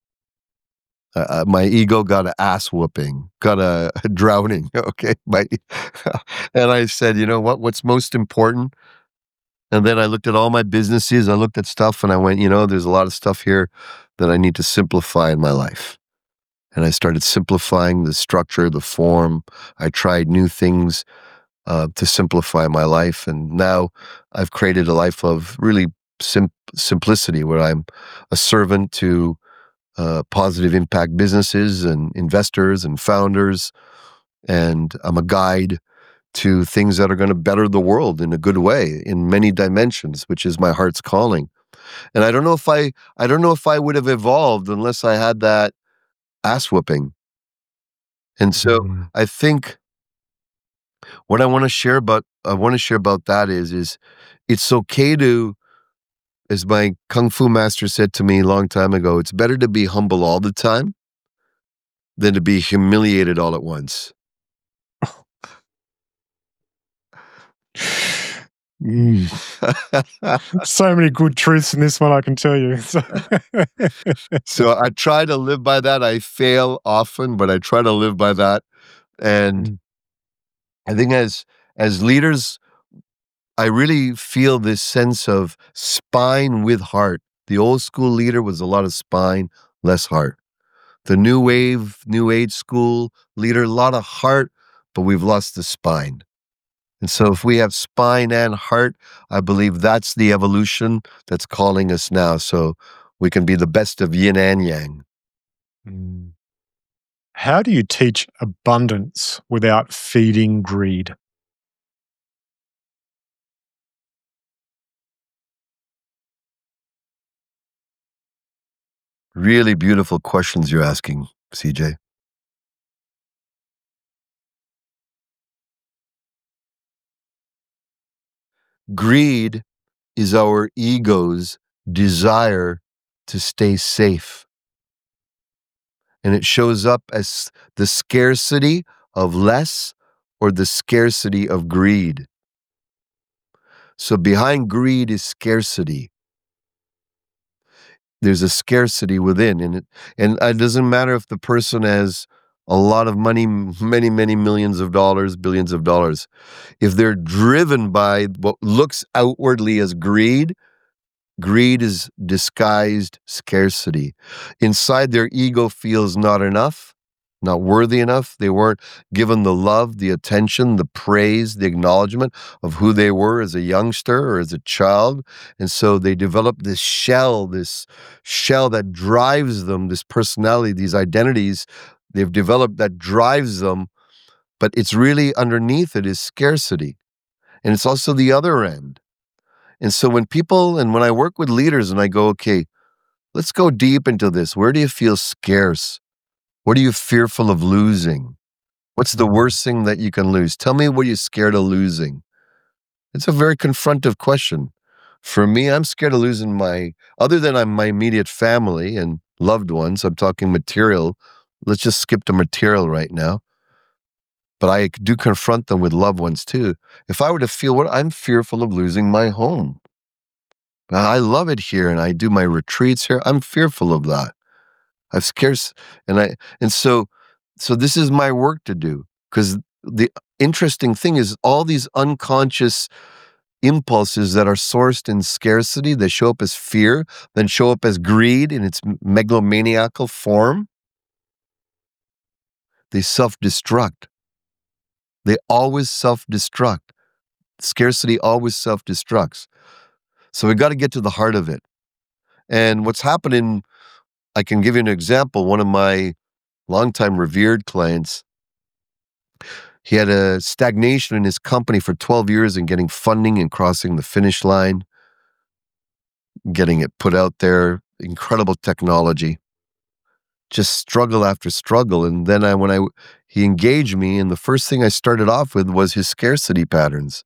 My ego got an ass whooping, got a drowning. Okay, and I said, you know what? What's most important? And then I looked at all my businesses. I looked at stuff, and I went, there's a lot of stuff here that I need to simplify in my life. And I started simplifying the structure, the form. I tried new things to simplify my life, and now I've created a life of really simplicity, where I'm a servant to positive impact businesses and investors and founders. And I'm a guide to things that are going to better the world in a good way in many dimensions, which is my heart's calling. And I don't know if I would have evolved unless I had that ass whooping. And so I think what I want to share about that is it's okay to, as my Kung Fu master said to me a long time ago, it's better to be humble all the time than to be humiliated all at once. So many good truths in this one, I can tell you. So I try to live by that. I fail often, but I try to live by that. And I think as leaders, I really feel this sense of spine with heart. The old school leader was a lot of spine, less heart. The new wave, new age school leader, a lot of heart, but we've lost the spine. And so if we have spine and heart, I believe that's the evolution that's calling us now. So we can be the best of yin and yang. How do you teach abundance without feeding greed? Really beautiful questions you're asking, CJ. Greed is our ego's desire to stay safe. And it shows up as the scarcity of less or the scarcity of greed. So behind greed is scarcity. There's a scarcity within, and it doesn't matter if the person has a lot of money, many, many millions of dollars, billions of dollars. If they're driven by what looks outwardly as greed, greed is disguised scarcity. Inside, their ego feels not enough, not worthy enough. They weren't given the love, the attention, the praise, the acknowledgement of who they were as a youngster or as a child. And so they develop this shell that drives them, this personality, these identities they've developed that drives them. But it's really underneath it is scarcity. And it's also the other end. And so when I work with leaders and I go, okay, let's go deep into this. Where do you feel scarce? What are you fearful of losing? What's the worst thing that you can lose? Tell me what you're scared of losing. It's a very confrontive question. For me, I'm scared of losing other than my immediate family and loved ones, I'm talking material. Let's just skip the material right now. But I do confront them with loved ones too. If I were to feel I'm fearful of losing my home. I love it here and I do my retreats here. I'm fearful of that. So this is my work to do, because the interesting thing is all these unconscious impulses that are sourced in scarcity, that show up as fear, then show up as greed in its megalomaniacal form, they self-destruct. They always self-destruct. Scarcity always self-destructs. So we got to get to the heart of it. And what's happening, I can give you an example. One of my longtime revered clients, he had a stagnation in his company for 12 years in getting funding and crossing the finish line, getting it put out there, incredible technology, just struggle after struggle. And then he engaged me, and the first thing I started off with was his scarcity patterns.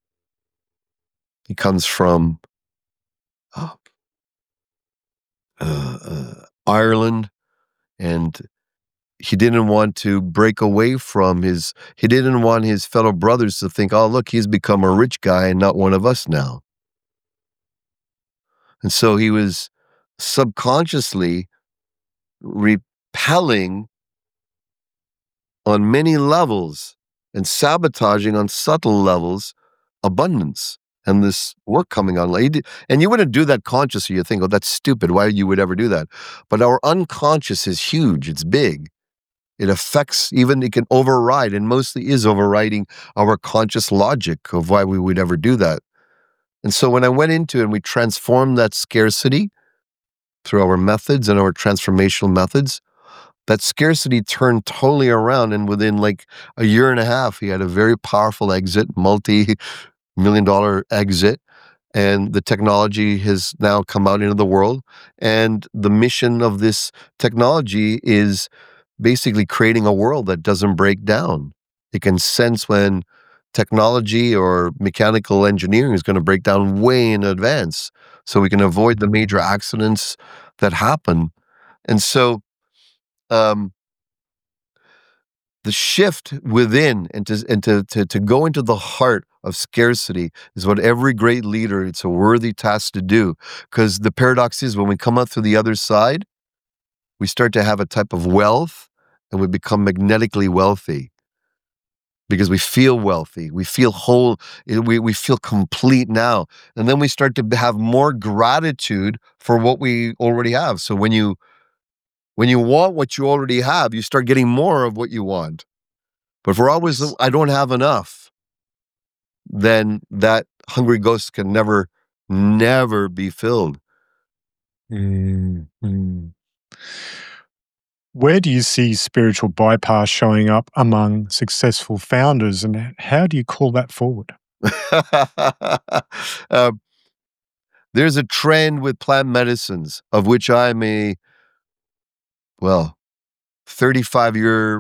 He comes from Ireland, and he didn't want to break away from he didn't want his fellow brothers to think, oh, look, he's become a rich guy and not one of us now. And so he was subconsciously repelling on many levels and sabotaging on subtle levels abundance and this work coming on. And you wouldn't do that consciously. You think, oh, that's stupid. Why you would ever do that? But our unconscious is huge. It's big. It affects, it can override, and mostly is overriding our conscious logic of why we would ever do that. And so when I went into it and we transformed that scarcity through our methods and our transformational methods, that scarcity turned totally around. And within like a year and a half, he had a very powerful exit, multi-million-dollar exit. And the technology has now come out into the world. And the mission of this technology is basically creating a world that doesn't break down. It can sense when technology or mechanical engineering is going to break down way in advance, so we can avoid the major accidents that happen. And so the shift within and to go into the heart of scarcity is what every great leader, it's a worthy task to do. Because the paradox is when we come out through the other side, we start to have a type of wealth and we become magnetically wealthy because we feel wealthy, we feel whole, we feel complete now. And then we start to have more gratitude for what we already have. So when you want what you already have, you start getting more of what you want. But if we're always, I don't have enough, then that hungry ghost can never be filled. Mm-hmm. Where do you see spiritual bypass showing up among successful founders, and how do you call that forward? There's a trend with plant medicines, of which I'm a 35-year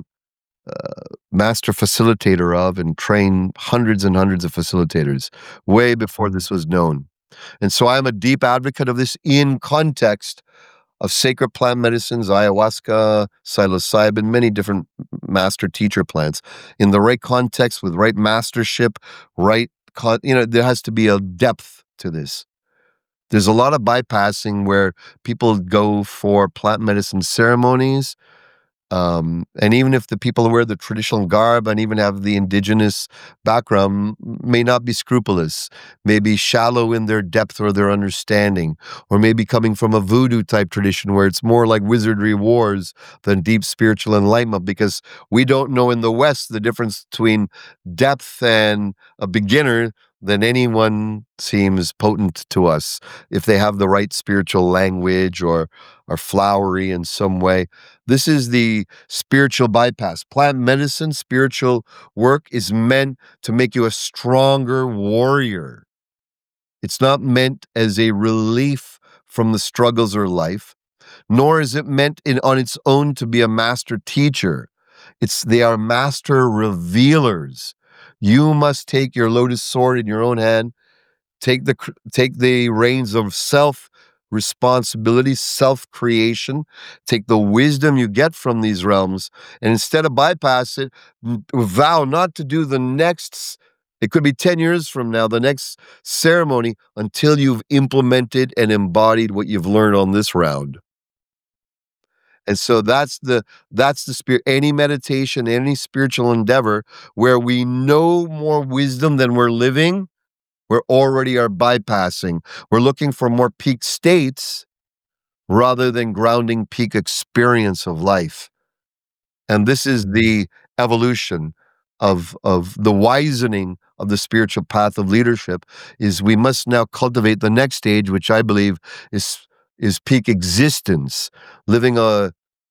master facilitator of, and train hundreds and hundreds of facilitators way before this was known. And so I'm a deep advocate of this in context of sacred plant medicines, ayahuasca, psilocybin, many different master teacher plants. In the right context, with right mastership, there has to be a depth to this. There's a lot of bypassing where people go for plant medicine ceremonies. And even if the people wear the traditional garb and even have the indigenous background, may not be scrupulous, may be shallow in their depth or their understanding, or maybe coming from a voodoo type tradition where it's more like wizardry wars than deep spiritual enlightenment, because we don't know in the West the difference between depth and a beginner. Then anyone seems potent to us if they have the right spiritual language or are flowery in some way. This is the spiritual bypass. Plant medicine, spiritual work is meant to make you a stronger warrior. It's not meant as a relief from the struggles of life, nor is it meant on its own to be a master teacher. They are master revealers. You must take your lotus sword in your own hand, take the reins of self-responsibility, self-creation, take the wisdom you get from these realms, and instead of bypass it, vow not to do the next, it could be 10 years from now, the next ceremony, until you've implemented and embodied what you've learned on this round. And so that's the spirit. Any meditation, any spiritual endeavor where we know more wisdom than we're living, we're already are bypassing. We're looking for more peak states rather than grounding peak experience of life. And this is the evolution of the wisening of the spiritual path of leadership, is we must now cultivate the next stage, which I believe is peak existence, living a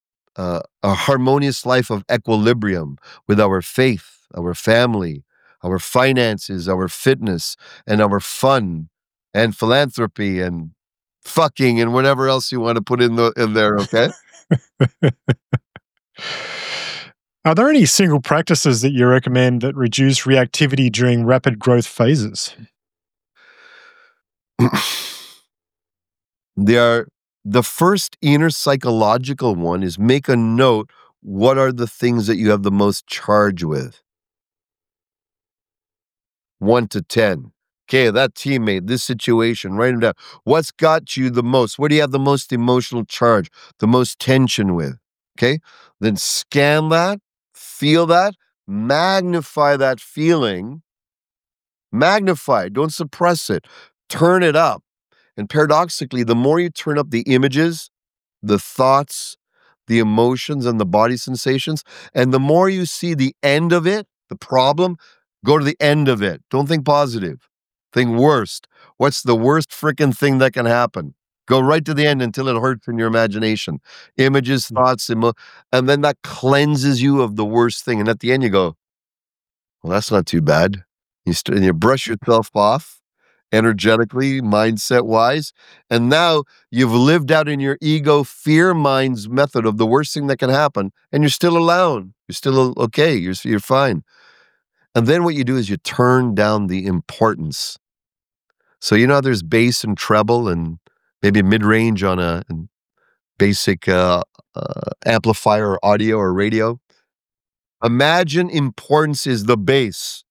harmonious life of equilibrium with our faith, our family, our finances, our fitness, and our fun, and philanthropy, and fucking, and whatever else you want to put in there. Okay. Are there any single practices that you recommend that reduce reactivity during rapid growth phases? The first inner psychological one is make a note. What are the things that you have the most charge with? 1 to 10. Okay, that teammate, this situation, write them down. What's got you the most? What do you have the most emotional charge, the most tension with? Okay, then scan that, feel that, magnify that feeling. Magnify it, don't suppress it. Turn it up. And paradoxically, the more you turn up the images, the thoughts, the emotions, and the body sensations, and the more you see the end of it, the problem, go to the end of it. Don't think positive. Think worst. What's the worst freaking thing that can happen? Go right to the end until it hurts in your imagination. Images, thoughts, and then that cleanses you of the worst thing. And at the end, you go, well, that's not too bad. You brush yourself off energetically, mindset-wise, and now you've lived out in your ego fear mind's method of the worst thing that can happen, and you're still allowed. You're still okay. You're fine. And then what you do is you turn down the importance. So there's bass and treble and maybe mid-range on a basic amplifier or audio or radio. Imagine importance is the bass.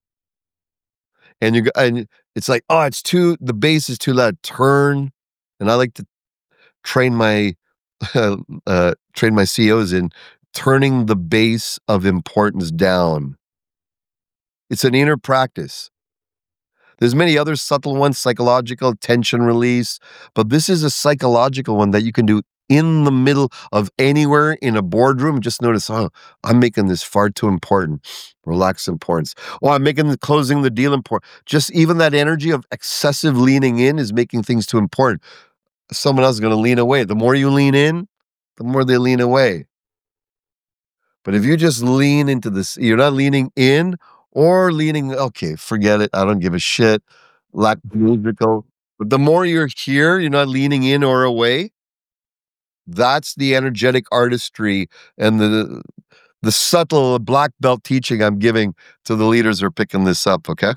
And it's like, oh, the bass is too loud. Turn. And I like to train my train my CEOs in turning the bass of importance down. It's an inner practice. There's many other subtle ones, psychological, tension release, but this is a psychological one that you can do in the middle of anywhere in a boardroom. Just notice, oh, I'm making this far too important. Relax importance. Oh, I'm making closing the deal important. Just even that energy of excessive leaning in is making things too important. Someone else is going to lean away. The more you lean in, the more they lean away. But if you just lean into this, you're not leaning in or leaning, okay, forget it. I don't give a shit. Lack musical. But the more you're here, you're not leaning in or away. That's the energetic artistry and the subtle black belt teaching I'm giving to the leaders who are picking this up, okay?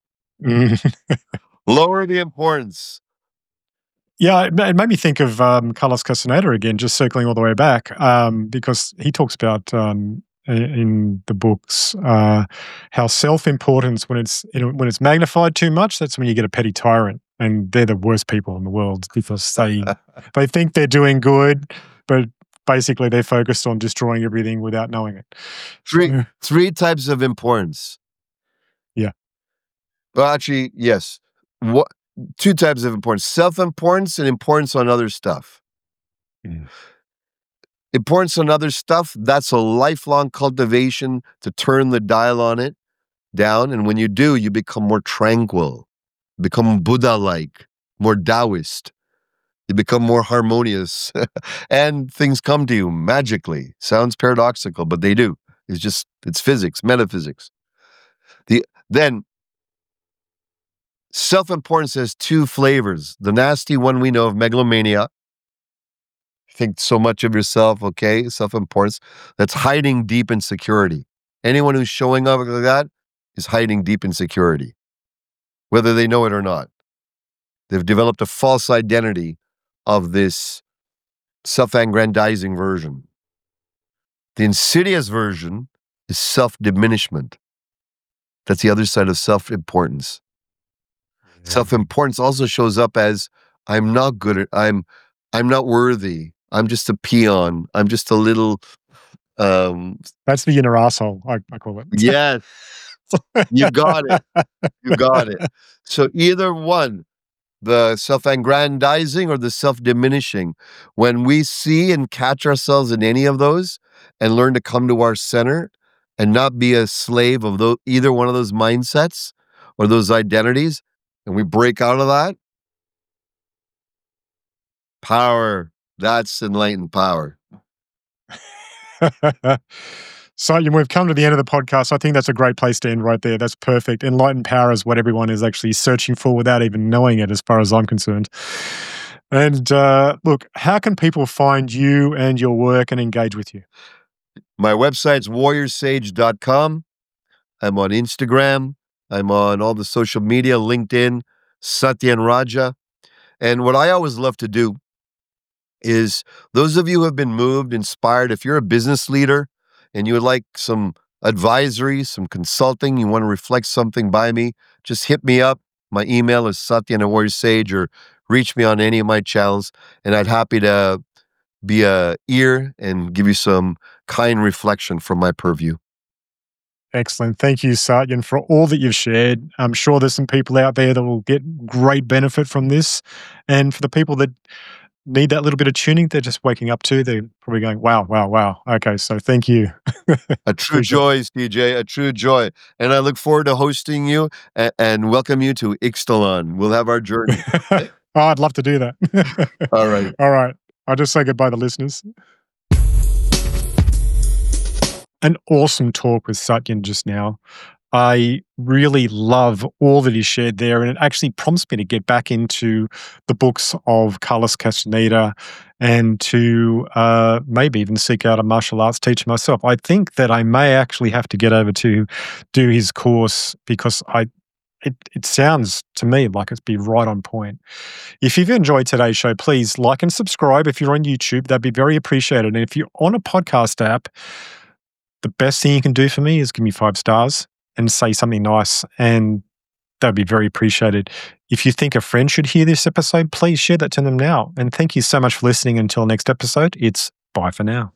Lower the importance. Yeah, it made me think of Carlos Castaneda again, just circling all the way back, because he talks about in the books how self-importance, when it's magnified too much, that's when you get a petty tyrant, and they're the worst people in the world because they think they're doing good, but basically they're focused on destroying everything without knowing it. Three types of importance. Yeah. Well, actually, yes. Two types of importance: self-importance and importance on other stuff. Importance on other stuff, that's a lifelong cultivation to turn the dial on it down. And when you do, you become more tranquil, become Buddha-like, more Taoist. You become more harmonious and things come to you magically. Sounds paradoxical, but they do. It's physics, metaphysics. Then self-importance has two flavors. The nasty one we know of, megalomania. Think so much of yourself, okay? Self-importance. That's hiding deep insecurity. Anyone who's showing up like that is hiding deep insecurity, whether they know it or not. They've developed a false identity of this self-aggrandizing version. The insidious version is self-diminishment. That's the other side of self-importance. Yeah. Self-importance also shows up as I'm not good I'm not worthy. I'm just a peon. I'm just a little that's the inner asshole, I call it. Yes. You got it. You got it. So either one, the self-aggrandizing or the self-diminishing, when we see and catch ourselves in any of those and learn to come to our center and not be a slave of either one of those mindsets or those identities, and we break out of that, power, that's enlightened power. So we've come to the end of the podcast. I think that's a great place to end right there. That's perfect. Enlightened power is what everyone is actually searching for without even knowing it, as far as I'm concerned. And look, how can people find you and your work and engage with you? My website's warriorsage.com. I'm on Instagram. I'm on all the social media, LinkedIn, Satyen Raja. And what I always love to do is those of you who have been moved, inspired, if you're a business leader and you would like some advisory, some consulting, you want to reflect something by me, just hit me up. My email is Satyen@warriorsage, or reach me on any of my channels, and I'd happy to be a ear and give you some kind reflection from my purview. Excellent. Thank you, Satyen, for all that you've shared. I'm sure there's some people out there that will get great benefit from this. And for the people that need that little bit of tuning, they're just waking up to, they're probably going, wow, wow, wow. Okay, so thank you. A true joy, CJ, a true joy. And I look forward to hosting you and welcome you to Ixtalan. We'll have our journey. Oh, I'd love to do that. All right. All right. I'll just say goodbye to listeners. An awesome talk with Satyen just now. I really love all that he shared there, and it actually prompts me to get back into the books of Carlos Castaneda and to maybe even seek out a martial arts teacher myself. I think that I may actually have to get over to do his course because it sounds to me like it's be right on point. If you've enjoyed today's show, please like and subscribe. If you're on YouTube, that'd be very appreciated. And if you're on a podcast app, the best thing you can do for me is give me 5 stars and say something nice, and that'd be very appreciated. If you think a friend should hear this episode, please share that to them now. And thank you so much for listening. Until next episode, it's bye for now.